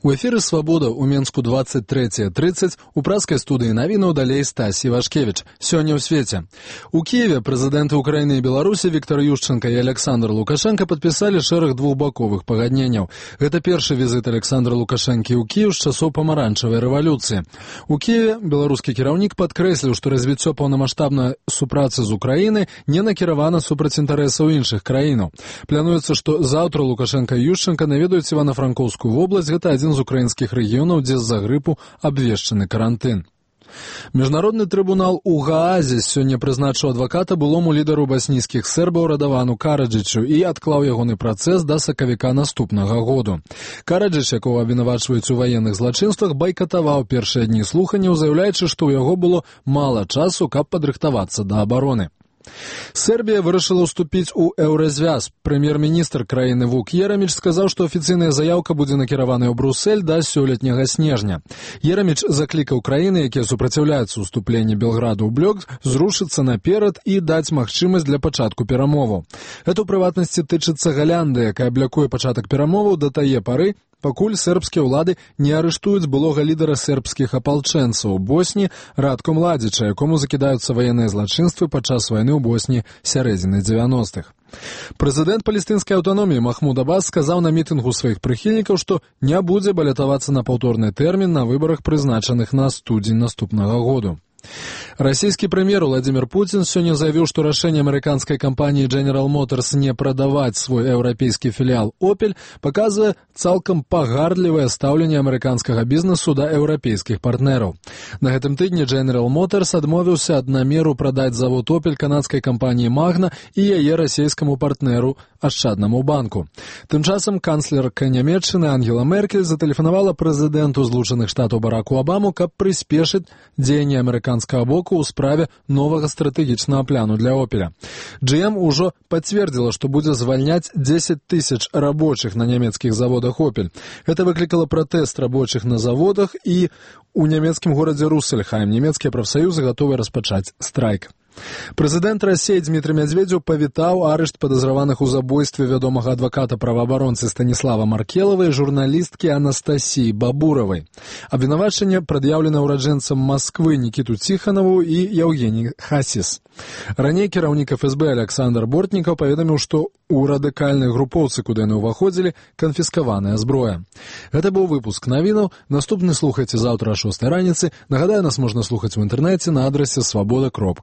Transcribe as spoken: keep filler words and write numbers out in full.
У эфіры «Свабода» у Менску двадцать третье тридцать, у праскай студыі навінаў далей Стась Івашкевіч. Сёння ў свеце. У Киеве прэзідэнты Украіны і Беларусі Віктор Ющенко і Александр Лукашенко падпісалі шэраг двухбаковых пагадненняў. Гэта першы візіт Александра Лукашэнкі ў Кіеў з часоў памаранчавай рэвалюцыі. У Киеве беларускі кіраўнік падкрэсліў, што развіццё паўнамаштабнай супрацы з Украінай не накіравана супраць інтарэсаў іншых краінаў. Плануецца, што заўтра Лукашенко і Ющенко наведаюць Івана-Франкоўскую вобласць, гэта адзін з украінскіх рэгіёнаў, дзе з-за грыпу абвешчаны карантын. Міжнародны трыбунал у Гаазе сёння прызначыў адваката былому лідару баснійскіх сербаў Радавану Караджычу і адклаў ягоны працэс да сакавіка наступнага году. Караджыч, якога абвінавачваюць у ваенных злачынствах, байкатаваў першыя дні слуханняў, заяўляючы, што ў яго было мала часу, каб падрыхтавацца да абароны. Сербія вырашыла ўступіць у еўразвяз. Прэм'ер-міністр краіны Вук Ераміч сказаў, што афіцыйная заяўка будзе накіраваная ў Брусэль да сёлетняга снежня. Ераміч заклікаў краіны, якія супраціўляюцца ўступленню Белграду ў блок, зрушыцца наперад і даць магчымасць для пачатку перамоваў. Гэта ў прыватнасці тычыцца Галянды, якая блякуе пачатак перамоваў да тае пары, пакуль сербскія ўлады не арыштуюць былога лідара сербскіх апалчэнцаў у Босні Радко Младзіча, якому закідаюцца ваенныя злачынствы падчас вайны ў Босні сярэдзіны дзевяностых. Прэзідэнт палестынскай аўтаноміі Махмуд Аббас сказаў на мітынгу сваіх прыхільнікаў, што не будзе балятавацца на паўторны тэрмін на выбарах, прызначаных на студзень наступнага году. Расійскі прэм'ер Владзімір Пуцін сёння заявіў, што рашэнне амерыканскай кампаніі General Motors не прадаваць свой еўрапейскі філіял Opel паказвае цалкам пагардлівае стаўленне амерыканскага бізнесу да еўрапейскіх партнераў. На гэтым тыдні General Motors адмовіўся ад намеру прадаць завод Opel канадскай кампаніі Magna і яе расійскаму партнеру Ашчаднаму банку. Тым часам канцлерка Нямецчыны Ангела Меркель затэлефанавала прэзідэнту Злучаных Штатаў Бараку Абаму, каб прыспешыць дзеянні амерыканскага боку ў справе новага стратэгічнага плану для Опеля. джі эм ужо пацвердзіла, што будзе звальняць дзесяць тысяч рабочых на нямецкіх заводах Opel. Гэта выклікала пратэст рабочых на заводах, і у нямецкім горадзе Руссельхайм нямецкія прафсаюзы гатовы распачаць страйк. Прэзідэнт Расіі Дмітрый Мядзведзеў павітаў арышт падазраваных у забойстве вядомага адваката праваабаронцы Станіслава Маркелава і журналісткі Анастасіі Бабуравай. Абвінавачанне прад'яўлена ўраджэнцам Масквы Нікіту Ціханаву і Яўгеній Хасіс. Раней кіраўнік эф эс бэ Александр Бортнікаў паведаміў, што у радыкальнай групоўцы, куды яны ўваходзілі, канфіскаваная зброя. Гэта быў выпуск навінаў. Наступны слухайце заўтра о шостай раніцы. Нагадаю, нас можна слухаць у інтэрнэце на адрасе свабода кропка